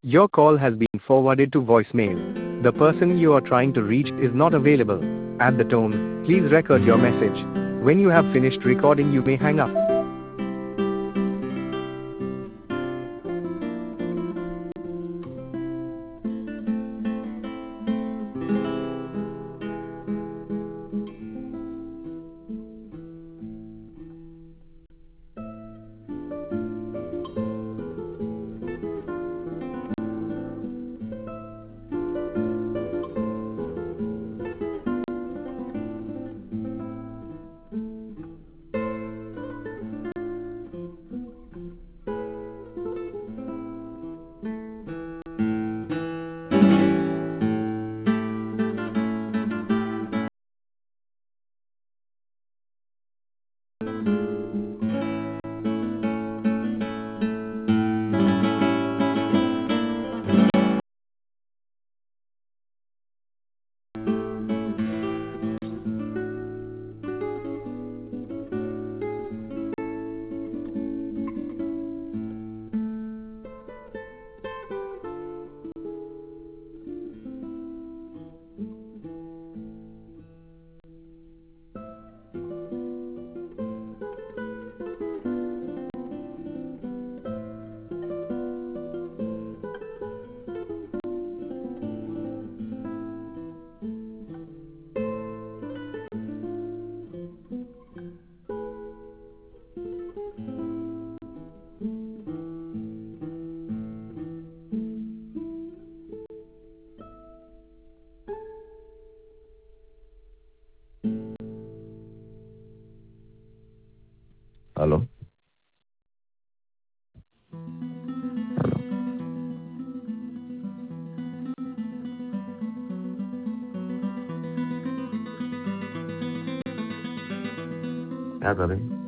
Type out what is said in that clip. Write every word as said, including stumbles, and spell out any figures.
Your call has been forwarded to voicemail. The person you are trying to reach is not available. At the tone, please record your message. When you have finished recording, you may hang up. Hello hello क्या कर रही